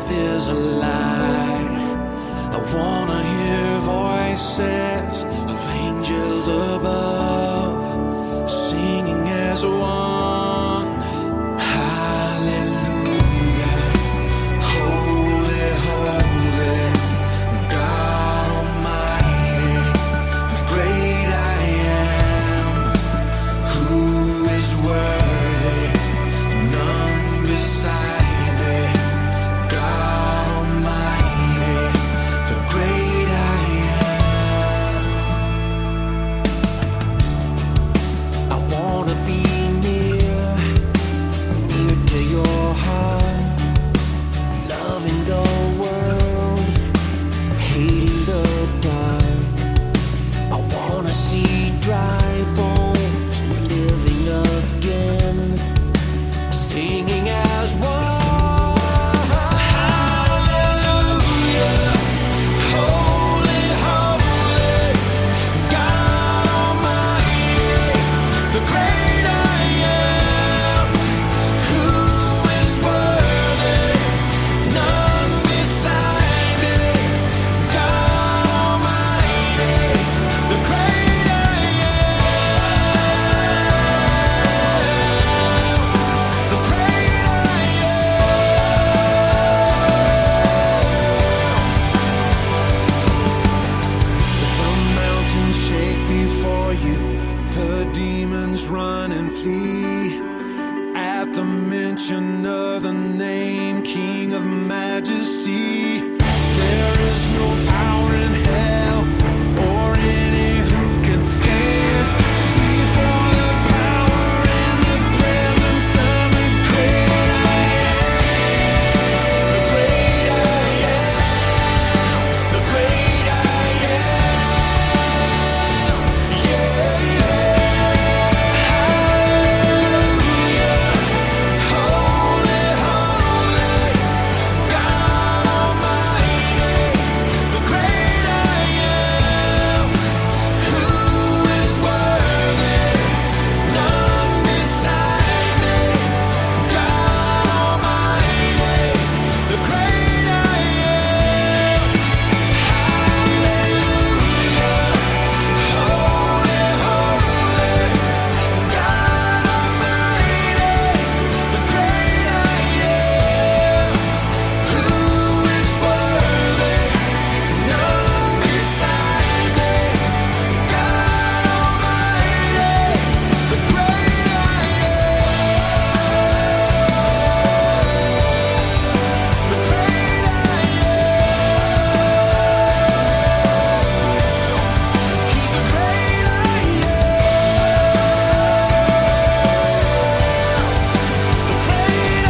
death is a lie. I wanna hear voices of angels above, singing as one. Hallelujah, holy, holy, God Almighty, the great I am, who is worthy, none beside thee. God Almighty, the great I am. I wanna be near to your heart, loving the world, hating the dark. I wanna see dry bones living again, singing as one. Hallelujah, holy, holy, God Almighty, the great I am, who is worthy, none beside thee. God Almighty, the great I am, the great I am. The mountains shake before you, the demons run and flee at the mention of the name King of Majesty. There is no power in hell or any who can stand before the power and the presence of the great I am. The great I am. The great I am. Yeah, hallelujah, holy, holy, God Almighty, the great I am, who is worthy, none beside thee. God Almighty, the great I am. Hallelujah, holy, holy, God Almighty, the great I am, who is worthy, none beside thee. God Almighty, the great I am, the great I am. He's the great I am, the great I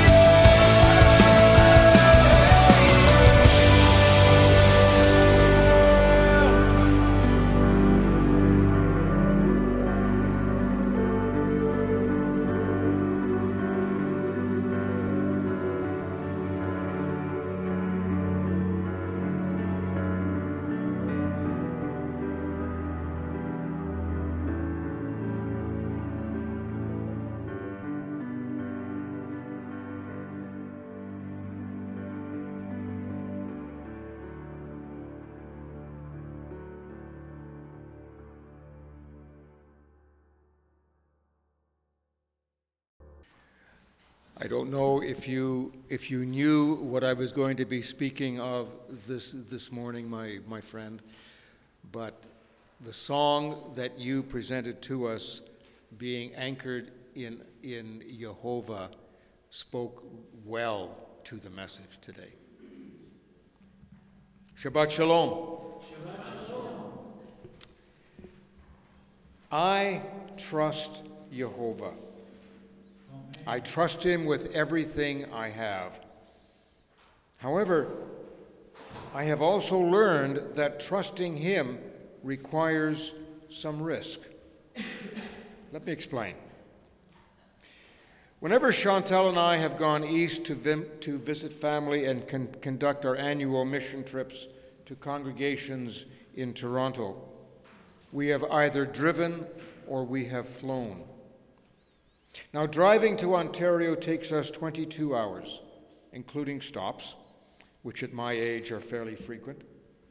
I don't know if you knew what I was going to be speaking of this morning, my friend, but the song that you presented to us, being anchored in Jehovah, spoke well to the message today. Shabbat Shalom. I trust Jehovah. I trust him with everything I have. However, I have also learned that trusting him requires some risk. Let me explain. Whenever Chantal and I have gone east to visit family and conduct our annual mission trips to congregations in Toronto, we have either driven or we have flown. Now, driving to Ontario takes us 22 hours, including stops, which at my age are fairly frequent,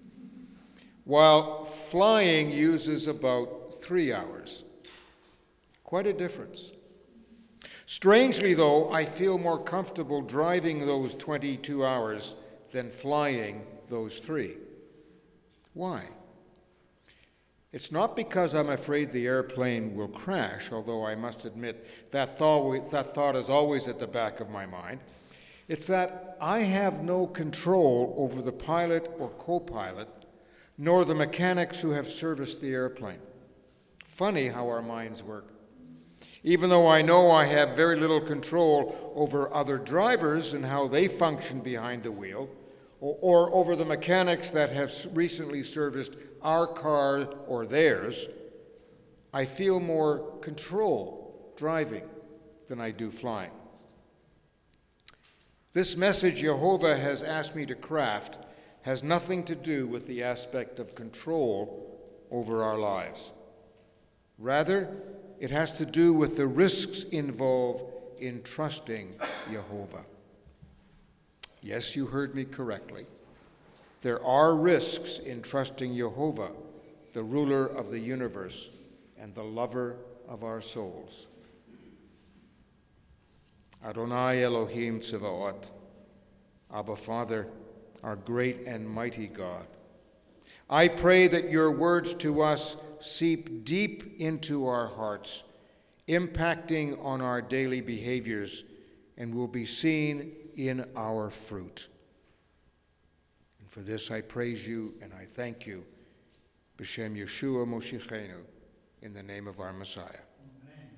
while flying uses about 3 hours. Quite a difference. Strangely, though, I feel more comfortable driving those 22 hours than flying those 3. Why? It's not because I'm afraid the airplane will crash, although I must admit that thought is always at the back of my mind. It's that I have no control over the pilot or co-pilot, nor the mechanics who have serviced the airplane. Funny how our minds work. Even though I know I have very little control over other drivers and how they function behind the wheel, or over the mechanics that have recently serviced our car or theirs, I feel more control driving than I do flying. This message Jehovah has asked me to craft has nothing to do with the aspect of control over our lives. Rather, it has to do with the risks involved in trusting Jehovah. Yes, you heard me correctly. There are risks in trusting Jehovah, the ruler of the universe and the lover of our souls. Adonai Elohim Tzevaot, Abba Father, our great and mighty God, I pray that your words to us seep deep into our hearts, impacting on our daily behaviors, and will be seen in our fruit. And for this I praise you and I thank you, B'Shem Yeshua Moshichenu, in the name of our Messiah. Amen.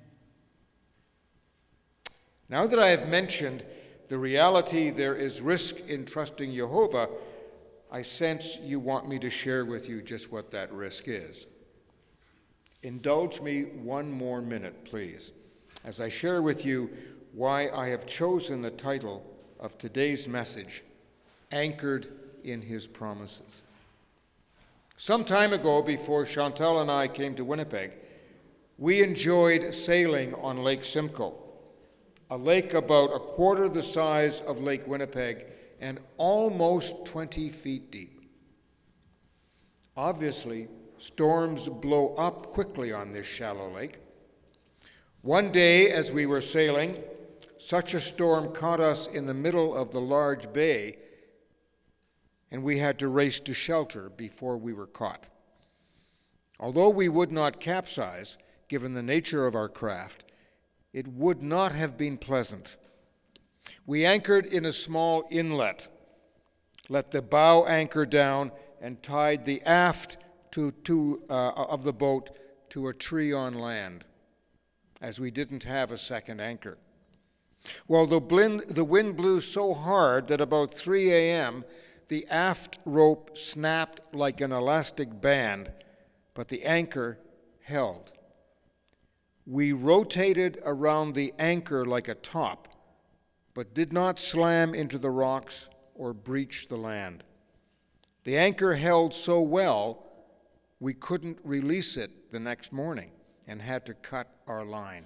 Now that I have mentioned the reality there is risk in trusting Jehovah, I sense you want me to share with you just what that risk is. Indulge me one more minute, please, as I share with you why I have chosen the title of today's message, Anchored in His Promises. Some time ago, before Chantal and I came to Winnipeg, we enjoyed sailing on Lake Simcoe, a lake about a quarter the size of Lake Winnipeg and almost 20 feet deep. Obviously, storms blow up quickly on this shallow lake. One day, as we were sailing, such a storm caught us in the middle of the large bay, and we had to race to shelter before we were caught. Although we would not capsize, given the nature of our craft, it would not have been pleasant. We anchored in a small inlet, let the bow anchor down, and tied the aft of the boat to a tree on land, as we didn't have a second anchor. Well, the wind blew so hard that about 3 a.m., the aft rope snapped like an elastic band, but the anchor held. We rotated around the anchor like a top, but did not slam into the rocks or breach the land. The anchor held so well, we couldn't release it the next morning and had to cut our line.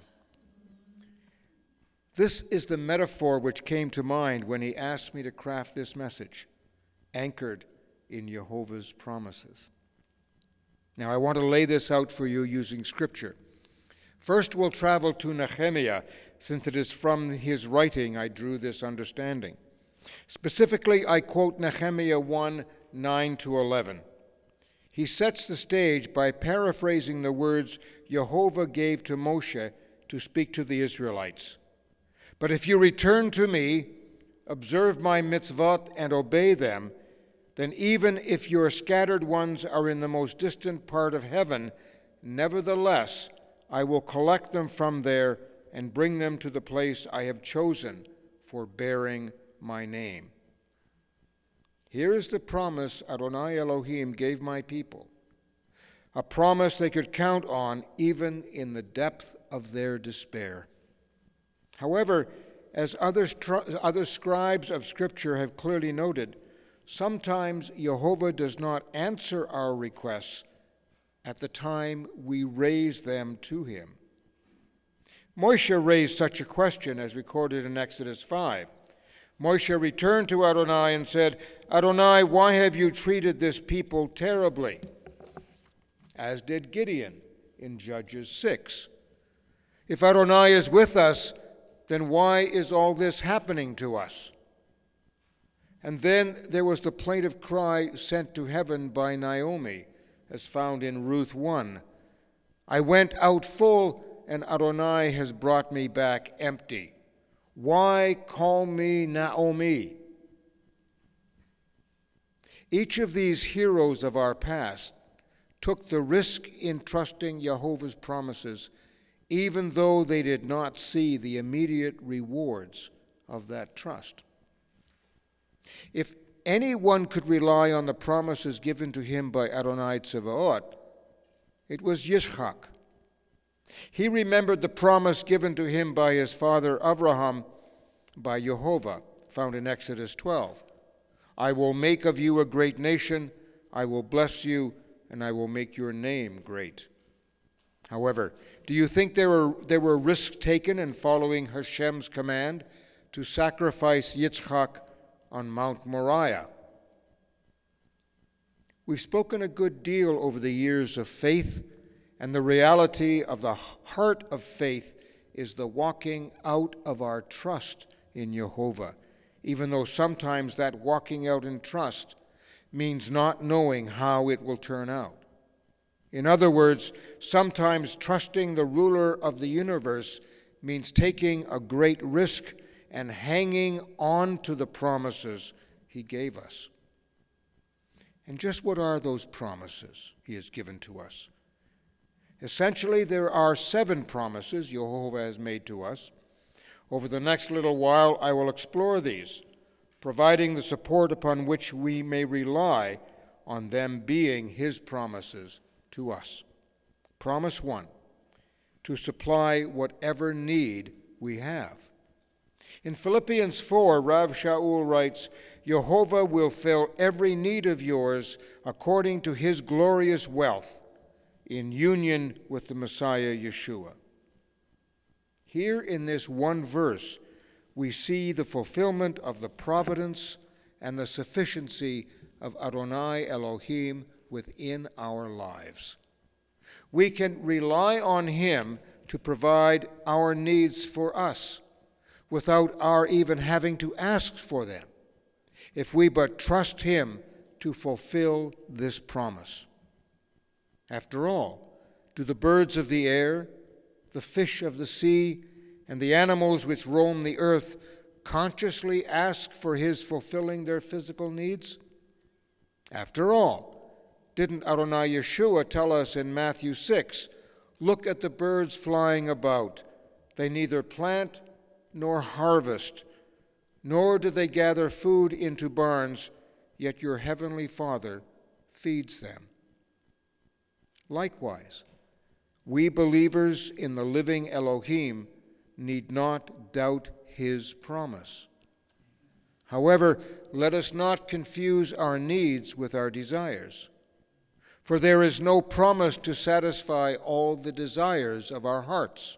This is the metaphor which came to mind when he asked me to craft this message, anchored in Jehovah's promises. Now, I want to lay this out for you using Scripture. First, we'll travel to Nehemiah, since it is from his writing I drew this understanding. Specifically, I quote Nehemiah 1, 9-11. He sets the stage by paraphrasing the words Jehovah gave to Moshe to speak to the Israelites. But if you return to me, observe my mitzvot, and obey them, then even if your scattered ones are in the most distant part of heaven, nevertheless, I will collect them from there and bring them to the place I have chosen for bearing my name. Here is the promise Adonai Elohim gave my people, a promise they could count on even in the depth of their despair. However, as other scribes of Scripture have clearly noted, sometimes Jehovah does not answer our requests at the time we raise them to him. Moshe raised such a question as recorded in Exodus 5. Moshe returned to Adonai and said, Adonai, why have you treated this people terribly? As did Gideon in Judges 6. If Adonai is with us, then why is all this happening to us? And then there was the plaintive cry sent to heaven by Naomi, as found in Ruth 1. I went out full, and Adonai has brought me back empty. Why call me Naomi? Each of these heroes of our past took the risk in trusting Jehovah's promises, even though they did not see the immediate rewards of that trust. If anyone could rely on the promises given to him by Adonai Tzevaot, it was Yitzchak. He remembered the promise given to him by his father Abraham by Jehovah, found in Exodus 12. I will make of you a great nation, I will bless you, and I will make your name great. However, do you think there were risks taken in following Hashem's command to sacrifice Yitzchak on Mount Moriah? We've spoken a good deal over the years of faith, and the reality of the heart of faith is the walking out of our trust in Jehovah, even though sometimes that walking out in trust means not knowing how it will turn out. In other words, sometimes trusting the ruler of the universe means taking a great risk and hanging on to the promises he gave us. And just what are those promises he has given to us? Essentially, there are 7 promises Jehovah has made to us. Over the next little while, I will explore these, providing the support upon which we may rely on them being his promises to us. Promise 1, to supply whatever need we have. In Philippians 4, Rav Shaul writes, Jehovah will fill every need of yours according to his glorious wealth in union with the Messiah Yeshua. Here in this one verse, we see the fulfillment of the providence and the sufficiency of Adonai Elohim within our lives. We can rely on him to provide our needs for us without our even having to ask for them, if we but trust him to fulfill this promise. After all, do the birds of the air, the fish of the sea, and the animals which roam the earth consciously ask for his fulfilling their physical needs? After all, didn't Adonai Yeshua tell us in Matthew 6, look at the birds flying about. They neither plant nor harvest, nor do they gather food into barns, yet your heavenly Father feeds them. Likewise, we believers in the living Elohim need not doubt his promise. However, let us not confuse our needs with our desires, for there is no promise to satisfy all the desires of our hearts.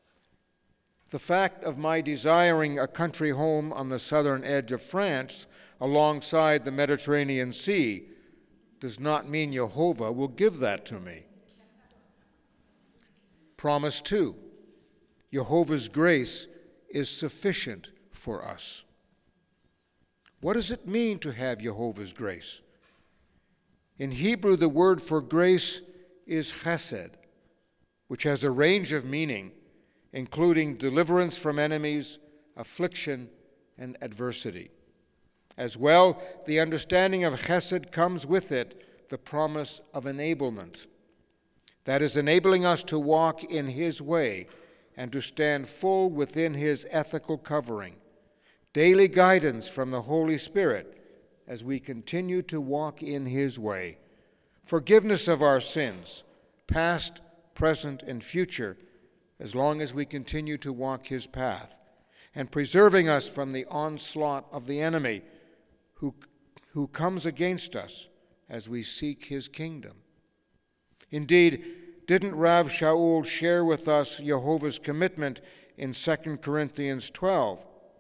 The fact of my desiring a country home on the southern edge of France alongside the Mediterranean Sea does not mean Jehovah will give that to me. Promise 2, Jehovah's grace is sufficient for us. What does it mean to have Jehovah's grace? In Hebrew, the word for grace is chesed, which has a range of meaning, including deliverance from enemies, affliction, and adversity. As well, the understanding of chesed comes with it the promise of enablement. That is, enabling us to walk in his way and to stand full within his ethical covering. Daily guidance from the Holy Spirit as we continue to walk in his way. Forgiveness of our sins, past, present, and future, as long as we continue to walk his path, and preserving us from the onslaught of the enemy who comes against us as we seek his kingdom. Indeed, didn't Rav Shaul share with us Jehovah's commitment in 2 Corinthians 12?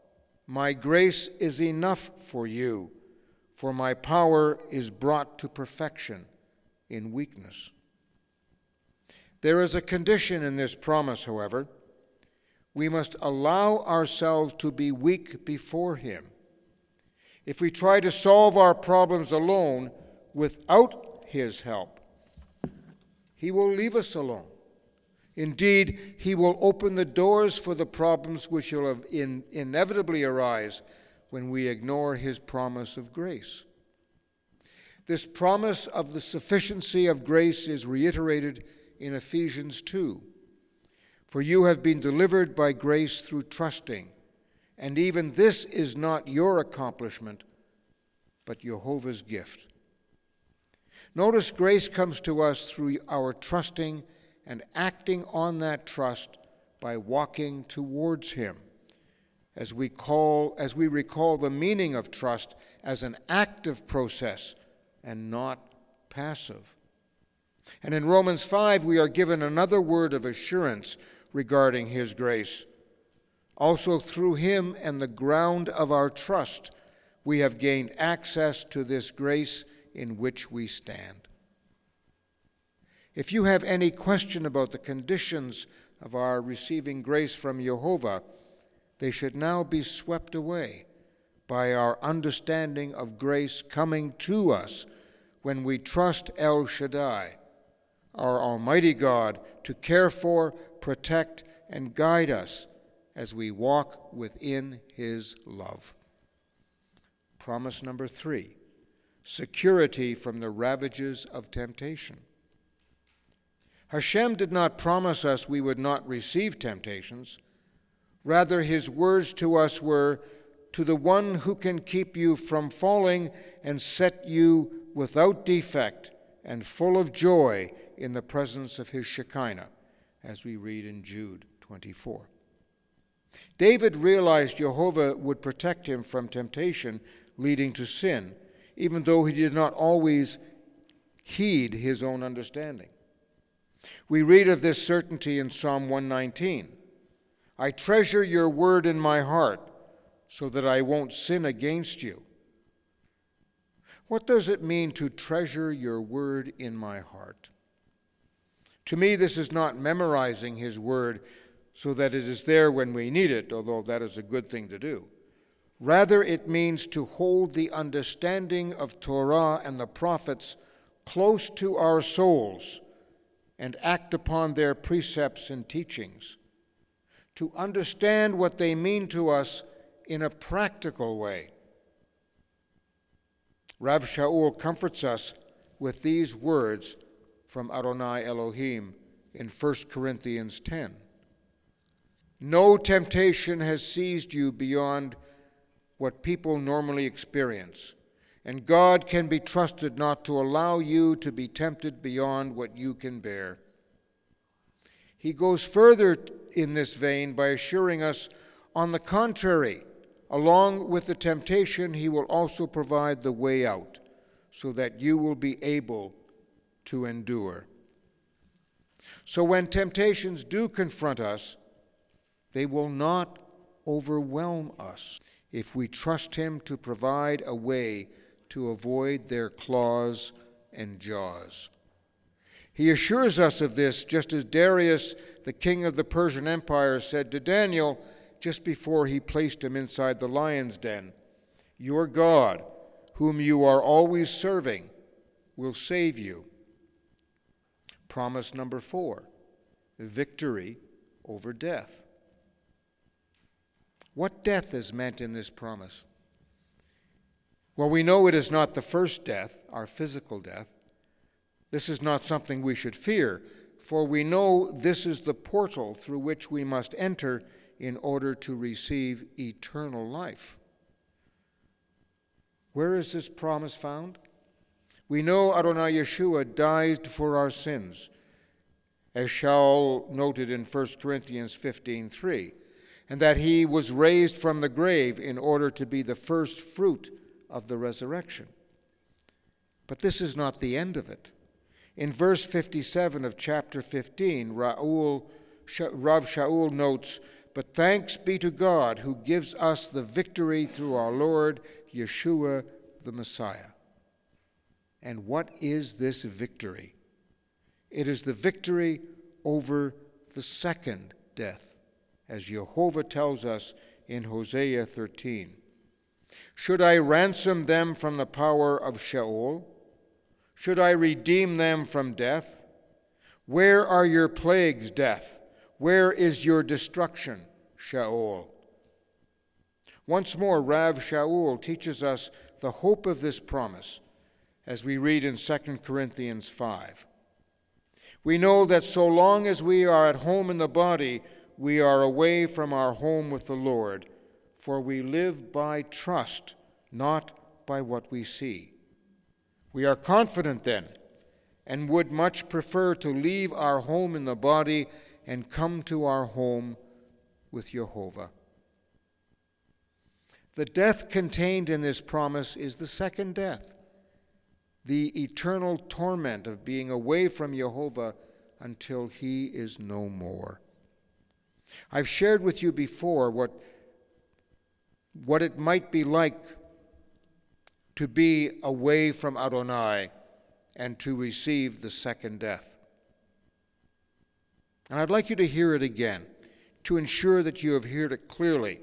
My grace is enough for you, for my power is brought to perfection in weakness. There is a condition in this promise, however. We must allow ourselves to be weak before Him. If we try to solve our problems alone without His help, He will leave us alone. Indeed, He will open the doors for the problems which will inevitably arise when we ignore His promise of grace. This promise of the sufficiency of grace is reiterated in Ephesians 2. For you have been delivered by grace through trusting, and even this is not your accomplishment, but Jehovah's gift. Notice grace comes to us through our trusting and acting on that trust by walking towards Him. As we recall the meaning of trust as an active process and not passive. And in Romans 5, we are given another word of assurance regarding His grace. Also through Him and the ground of our trust, we have gained access to this grace in which we stand. If you have any question about the conditions of our receiving grace from Jehovah, they should now be swept away by our understanding of grace coming to us when we trust El Shaddai, our Almighty God, to care for, protect, and guide us as we walk within His love. Promise number 3, security from the ravages of temptation. Hashem did not promise us we would not receive temptations. Rather, His words to us were, "To the one who can keep you from falling and set you without defect and full of joy in the presence of His Shekinah," as we read in Jude 24. David realized Jehovah would protect him from temptation leading to sin, even though he did not always heed his own understanding. We read of this certainty in Psalm 119. I treasure your word in my heart so that I won't sin against you. What does it mean to treasure your word in my heart? To me, this is not memorizing His word so that it is there when we need it, although that is a good thing to do. Rather, it means to hold the understanding of Torah and the prophets close to our souls and act upon their precepts and teachings, to understand what they mean to us in a practical way. Rav Shaul comforts us with these words from Adonai Elohim in 1 Corinthians 10. No temptation has seized you beyond what people normally experience, and God can be trusted not to allow you to be tempted beyond what you can bear. He goes further in this vein by assuring us, on the contrary, along with the temptation, He will also provide the way out, so that you will be able to endure. So when temptations do confront us, they will not overwhelm us if we trust Him to provide a way to avoid their claws and jaws. He assures us of this just as Darius, the king of the Persian Empire, said to Daniel just before he placed him inside the lion's den, "Your God, whom you are always serving, will save you." Promise number 4, victory over death. What death is meant in this promise? Well, we know it is not the first death, our physical death. This is not something we should fear, for we know this is the portal through which we must enter in order to receive eternal life. Where is this promise found? We know Adonai Yeshua died for our sins, as Shaul noted in 1 Corinthians 15:3, and that He was raised from the grave in order to be the first fruit of the resurrection. But this is not the end of it. In verse 57 of chapter 15, Rav Shaul notes, but thanks be to God who gives us the victory through our Lord Yeshua the Messiah. And what is this victory? It is the victory over the second death, as Jehovah tells us in Hosea 13. Should I ransom them from the power of Sheol? Should I redeem them from death? Where are your plagues, death? Where is your destruction, Sheol? Once more, Rav Shaul teaches us the hope of this promise, as we read in 2 Corinthians 5. We know that so long as we are at home in the body, we are away from our home with the Lord, for we live by trust, not by what we see. We are confident then, and would much prefer to leave our home in the body and come to our home with Jehovah. The death contained in this promise is the second death, the eternal torment of being away from Jehovah until he is no more. I've shared with you before what it might be like to be away from Adonai and to receive the second death. And I'd like you to hear it again, to ensure that you have heard it clearly.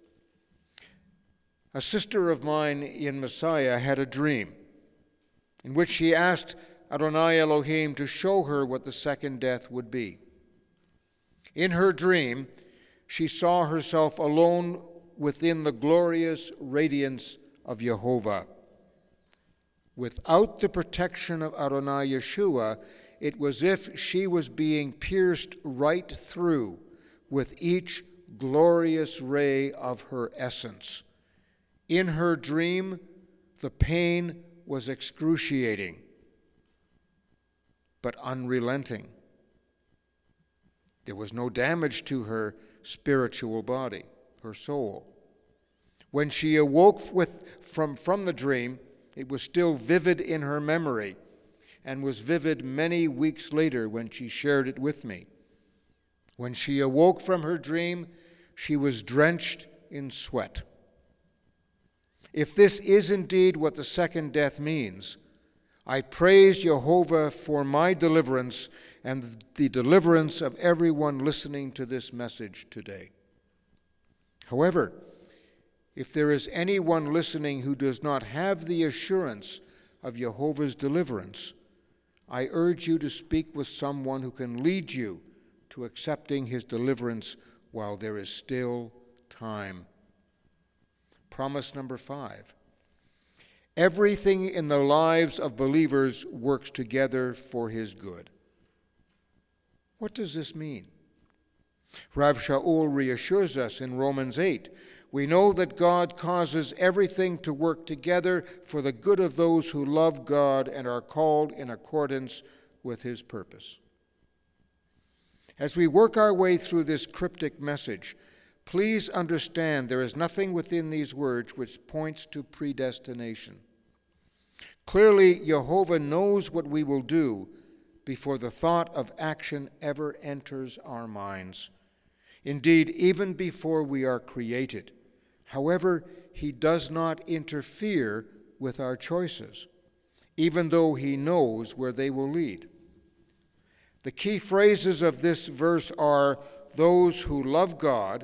A sister of mine in Messiah had a dream in which she asked Adonai Elohim to show her what the second death would be. In her dream, she saw herself alone within the glorious radiance of Jehovah. Without the protection of Adonai Yeshua, it was as if she was being pierced right through with each glorious ray of her essence. In her dream, the pain was excruciating, but unrelenting. There was no damage to her spiritual body, her soul. When she awoke from the dream, it was still vivid in her memory, and was vivid many weeks later when she shared it with me. When she awoke from her dream, she was drenched in sweat. If this is indeed what the second death means, I praise Jehovah for my deliverance and the deliverance of everyone listening to this message today. However, if there is anyone listening who does not have the assurance of Jehovah's deliverance, I urge you to speak with someone who can lead you to accepting his deliverance while there is still time. Promise number 5. Everything in the lives of believers works together for his good. What does this mean? Rav Shaul reassures us in Romans 8. We know that God causes everything to work together for the good of those who love God and are called in accordance with his purpose. As we work our way through this cryptic message, please understand there is nothing within these words which points to predestination. Clearly, Jehovah knows what we will do before the thought of action ever enters our minds. Indeed, even before we are created. However, he does not interfere with our choices, even though he knows where they will lead. The key phrases of this verse are those who love God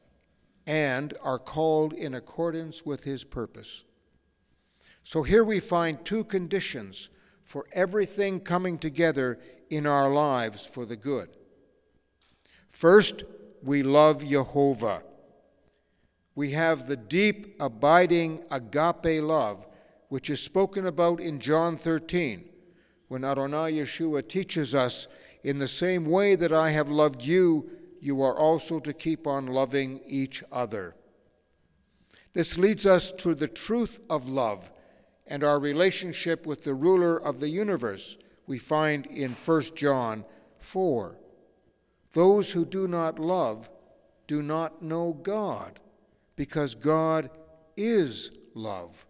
and are called in accordance with his purpose. So here we find two conditions for everything coming together in our lives for the good. First, we love Jehovah. We have the deep, abiding agape love, which is spoken about in John 13, when Adonai Yeshua teaches us, in the same way that I have loved you, you are also to keep on loving each other. This leads us to the truth of love and our relationship with the ruler of the universe we find in 1 John 4. Those who do not love do not know God, because God is love.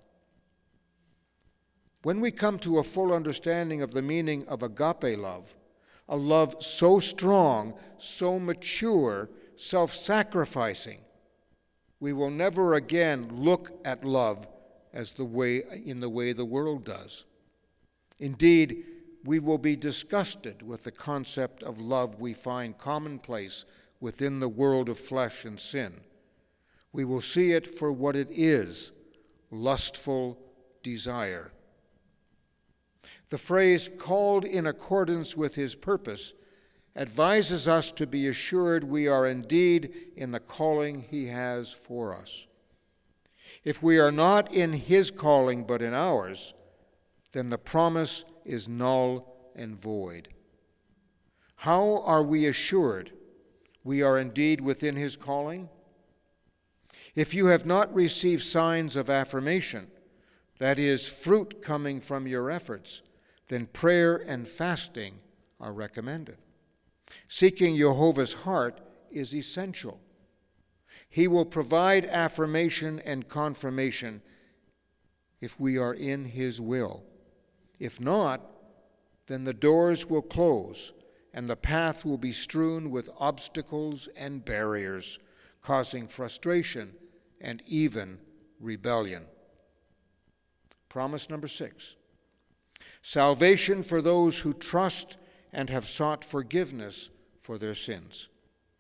When we come to a full understanding of the meaning of agape love, a love so strong, so mature, self-sacrificing. We will never again look at love as the way the world does. Indeed, we will be disgusted with the concept of love we find commonplace within the world of flesh and sin. We will see it for what it is, lustful desire. The phrase, called in accordance with his purpose, advises us to be assured we are indeed in the calling he has for us. If we are not in his calling but in ours, then the promise is null and void. How are we assured we are indeed within his calling? If you have not received signs of affirmation, that is, fruit coming from your efforts, then prayer and fasting are recommended. Seeking Jehovah's heart is essential. He will provide affirmation and confirmation if we are in his will. If not, then the doors will close and the path will be strewn with obstacles and barriers, causing frustration and even rebellion. Promise number 6. Salvation for those who trust and have sought forgiveness for their sins.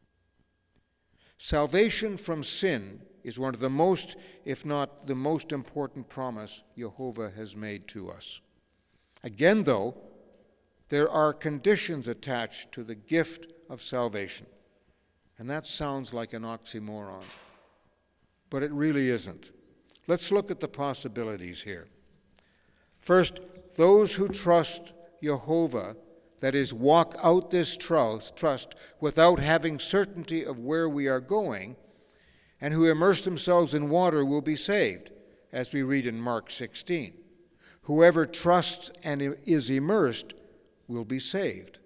Salvation from sin is one of the most, if not the most important promise Jehovah has made to us. Again, though, there are conditions attached to the gift of salvation. And that sounds like an oxymoron, but it really isn't. Let's look at the possibilities here. First, those who trust Jehovah, that is, walk out this trust without having certainty of where we are going, and who immerse themselves in water will be saved, as we read in Mark 16. Whoever trusts and is immersed will be saved.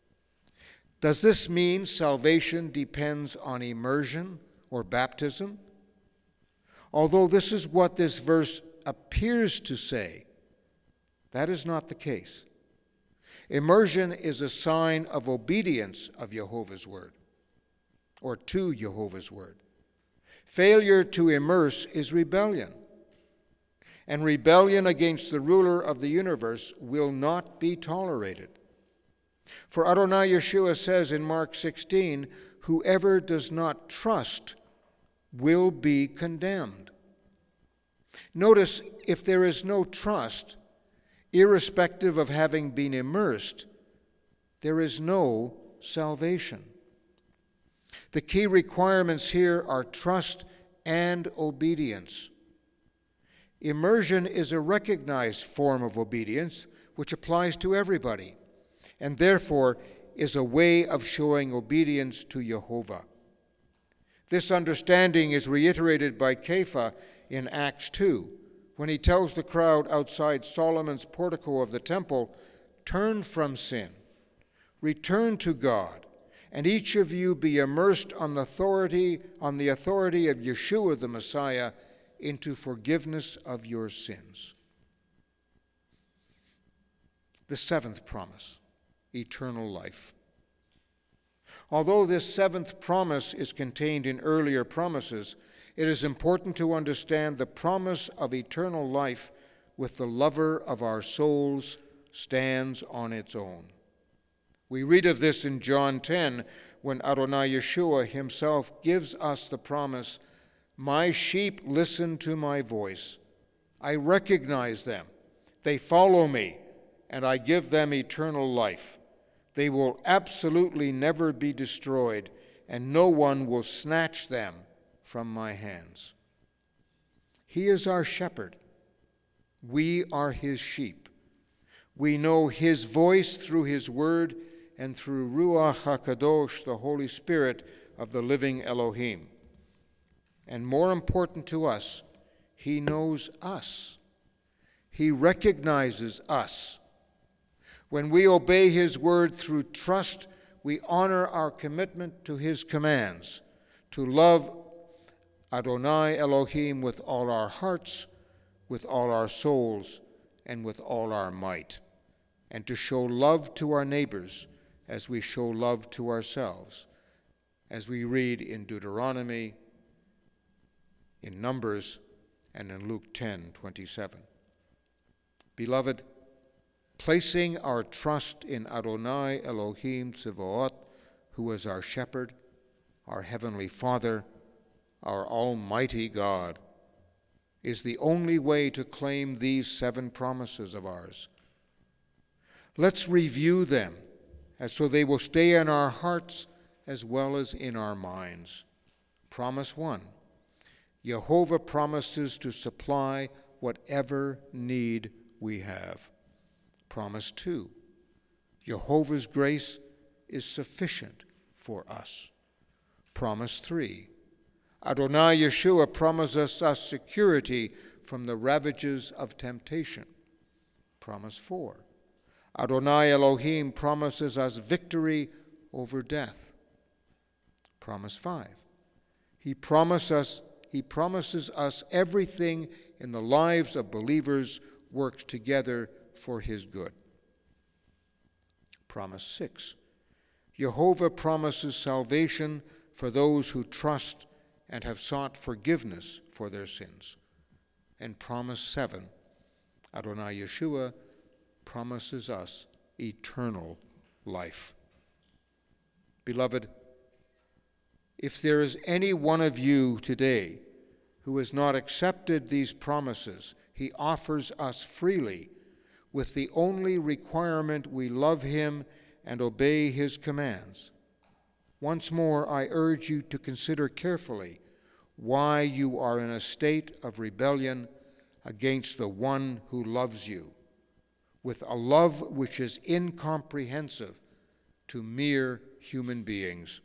Does this mean salvation depends on immersion or baptism? Although this is what this verse appears to say, that is not the case. Immersion is a sign of obedience of Jehovah's word, or to Jehovah's word. Failure to immerse is rebellion, and rebellion against the ruler of the universe will not be tolerated. For Adonai Yeshua says in Mark 16, whoever does not trust will be condemned. Notice, if there is no trust, irrespective of having been immersed, there is no salvation. The key requirements here are trust and obedience. Immersion is a recognized form of obedience which applies to everybody, and therefore is a way of showing obedience to Jehovah. This understanding is reiterated by Kepha in Acts 2, when he tells the crowd outside Solomon's portico of the temple, "Turn from sin, return to God, and each of you be immersed on the authority of Yeshua the Messiah into forgiveness of your sins." The 7th promise, eternal life. Although this 7th promise is contained in earlier promises, it is important to understand the promise of eternal life with the lover of our souls stands on its own. We read of this in John 10 when Adonai Yeshua himself gives us the promise, "My sheep listen to my voice. I recognize them. They follow me, and I give them eternal life. They will absolutely never be destroyed, and no one will snatch them from my hands." He is our shepherd. We are his sheep. We know his voice through his word and through Ruach HaKadosh, the Holy Spirit of the living Elohim. And more important to us, he knows us. He recognizes us. When we obey his word through trust, we honor our commitment to his commands, to love Adonai Elohim with all our hearts, with all our souls, and with all our might, and to show love to our neighbors as we show love to ourselves. as we read in Deuteronomy, in Numbers, and in Luke 10:27. Beloved, placing our trust in Adonai Elohim Tzevaot, who is our shepherd, our heavenly Father, our almighty God, is the only way to claim these 7 promises of ours. Let's review them, as so they will stay in our hearts as well as in our minds. Promise 1. Jehovah promises to supply whatever need we have. Promise 2. Jehovah's grace is sufficient for us. Promise 3. Adonai Yeshua promises us security from the ravages of temptation. Promise 4. Adonai Elohim promises us victory over death. Promise 5. He promises us everything in the lives of believers works together for his good. Promise 6. Jehovah promises salvation for those who trust and have sought forgiveness for their sins. And promise 7. Adonai Yeshua promises us eternal life. Beloved, if there is any one of you today who has not accepted these promises he offers us freely, with the only requirement we love him and obey his commands, once more I urge you to consider carefully why you are in a state of rebellion against the one who loves you, with a love which is incomprehensible to mere human beings.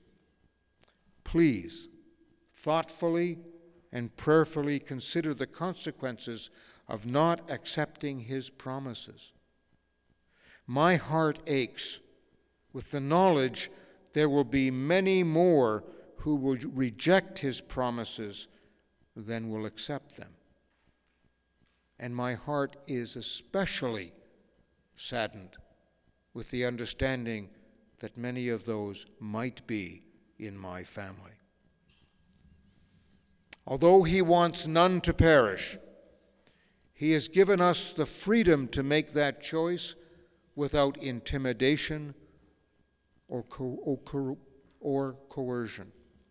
Please, thoughtfully and prayerfully consider the consequences of not accepting his promises. My heart aches with the knowledge there will be many more who will reject his promises than will accept them. And my heart is especially saddened with the understanding that many of those might be in my family. Although he wants none to perish, he has given us the freedom to make that choice without intimidation or coercion.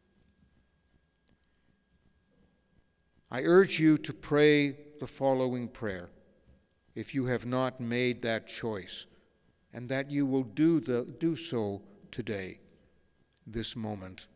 I urge you to pray the following prayer if you have not made that choice, and that you will do so today, this moment.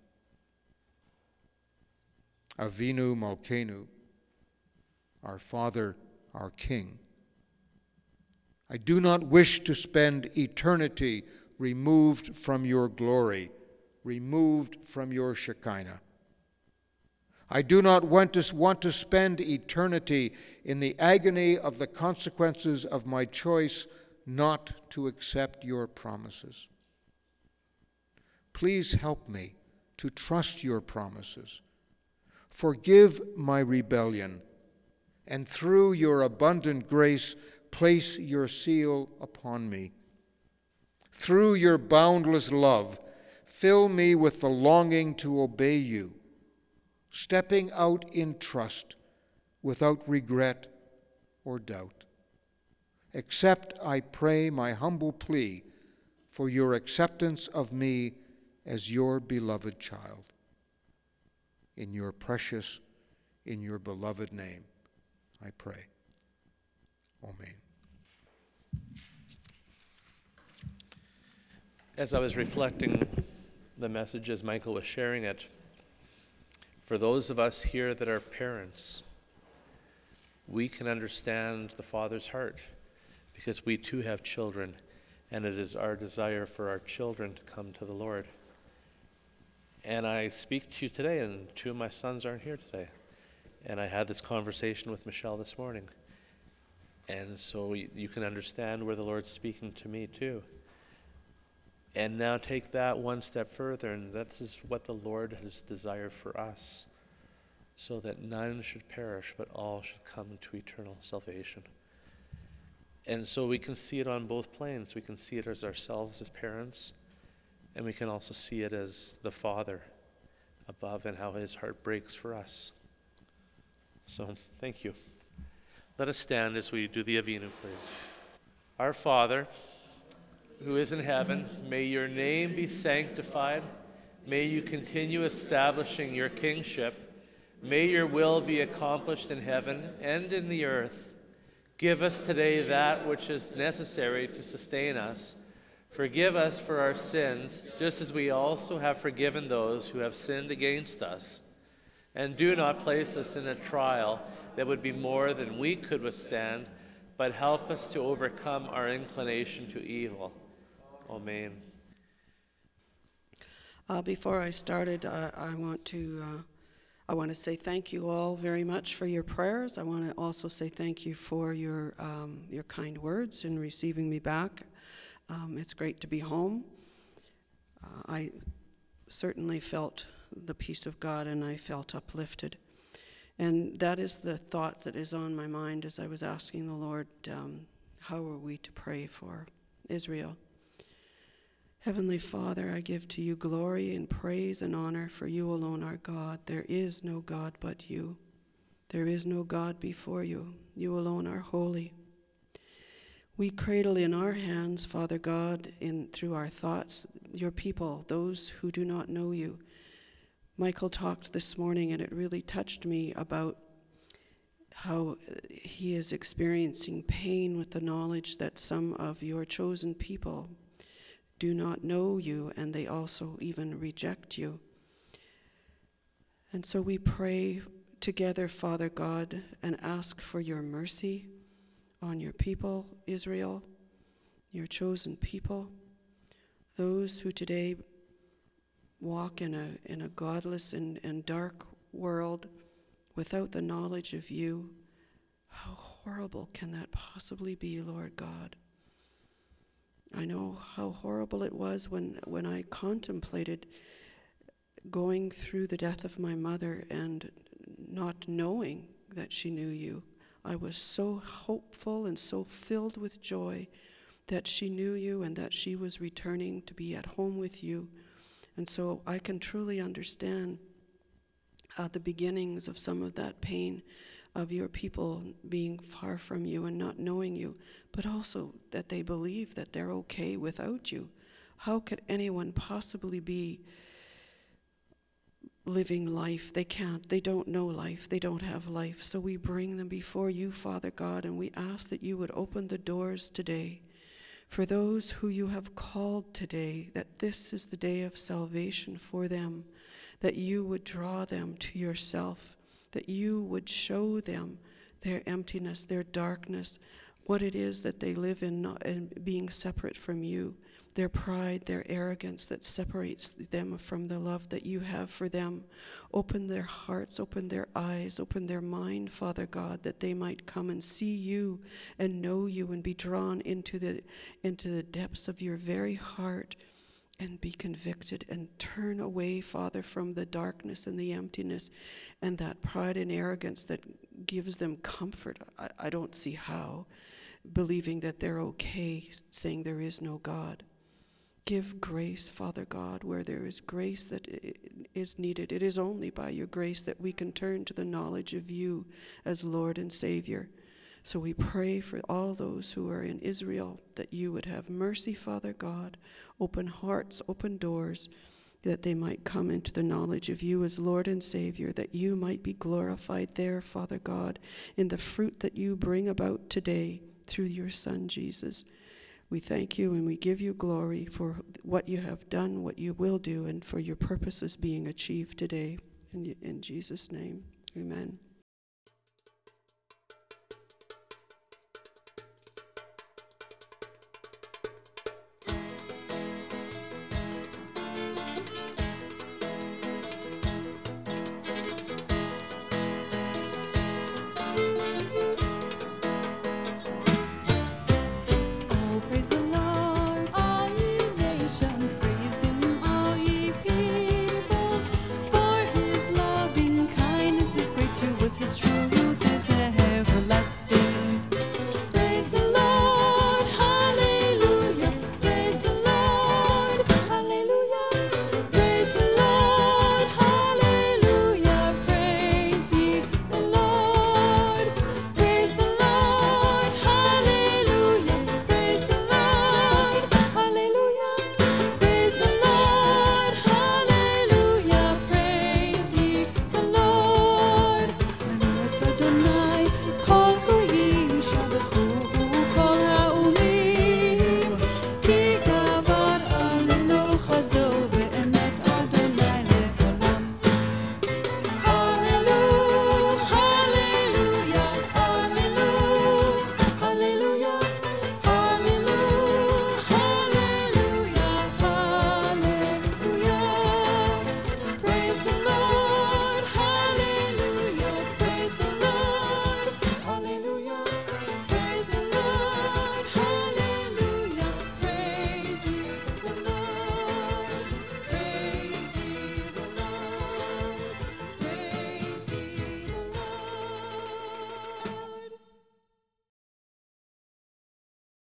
Avinu Malkeinu, our Father, our King, I do not wish to spend eternity removed from your glory, removed from your Shekinah. I do not want to spend eternity in the agony of the consequences of my choice not to accept your promises. Please help me to trust your promises. Forgive my rebellion, and through your abundant grace, place your seal upon me. Through your boundless love, fill me with the longing to obey you, stepping out in trust without regret or doubt. Accept, I pray, my humble plea for your acceptance of me as your beloved child. In your precious, in your beloved name, I pray. Amen. As I was reflecting the message as Michael was sharing it, for those of us here that are parents, we can understand the Father's heart because we too have children, and it is our desire for our children to come to the Lord. And I speak to you today, and 2 of my sons aren't here today. And I had this conversation with Michelle this morning. And so you can understand where the Lord's speaking to me too. And now take that one step further, and that's what the Lord has desired for us, so that none should perish, but all should come into eternal salvation. And so we can see it on both planes. We can see it as ourselves as parents, and we can also see it as the Father above and how his heart breaks for us. So, thank you. Let us stand as we do the Avinu, please. Our Father, who is in heaven, may your name be sanctified. May you continue establishing your kingship. May your will be accomplished in heaven and in the earth. Give us today that which is necessary to sustain us. Forgive us for our sins, just as we also have forgiven those who have sinned against us. And do not place us in a trial that would be more than we could withstand, but help us to overcome our inclination to evil. Amen. Before I started, I want to say thank you all very much for your prayers. I want to also say thank you for your kind words in receiving me back. It's great to be home. I certainly felt the peace of God, and I felt uplifted. And that is the thought that is on my mind as I was asking the Lord, how are we to pray for Israel? Heavenly Father, I give to you glory and praise and honor, for you alone are God. There is no God but you. There is no God before you. You alone are holy. We cradle in our hands, Father God, through our thoughts, your people, those who do not know you. Michael talked this morning, and it really touched me about how he is experiencing pain with the knowledge that some of your chosen people do not know you, and they also even reject you. And so we pray together, Father God, and ask for your mercy on your people, Israel, your chosen people, those who today walk in a godless and dark world without the knowledge of you. How horrible can that possibly be, Lord God? I know how horrible it was when I contemplated going through the death of my mother and not knowing that she knew you. I was so hopeful and so filled with joy that she knew you and that she was returning to be at home with you. And so I can truly understand the beginnings of some of that pain of your people being far from you and not knowing you, but also that they believe that they're okay without you. How could anyone possibly be living life? They can't. They don't know life. They don't have life. So we bring them before you, Father God, and we ask that you would open the doors today for those who you have called today, that this is the day of salvation for them, that you would draw them to yourself, that you would show them their emptiness, their darkness, what it is that they live in, and being separate from you, their pride, their arrogance that separates them from the love that you have for them. Open their hearts, open their eyes, open their mind, Father God, that they might come and see you and know you and be drawn into the depths of your very heart and be convicted and turn away, Father, from the darkness and the emptiness and that pride and arrogance that gives them comfort. I don't see how, believing that they're okay, saying there is no God. Give grace, Father God, where there is grace that is needed. It is only by your grace that we can turn to the knowledge of you as Lord and Savior. So we pray for all those who are in Israel, that you would have mercy, Father God, open hearts, open doors, that they might come into the knowledge of you as Lord and Savior, that you might be glorified there, Father God, in the fruit that you bring about today through your Son, Jesus. We thank you and we give you glory for what you have done, what you will do, and for your purposes being achieved today. In Jesus' name, amen.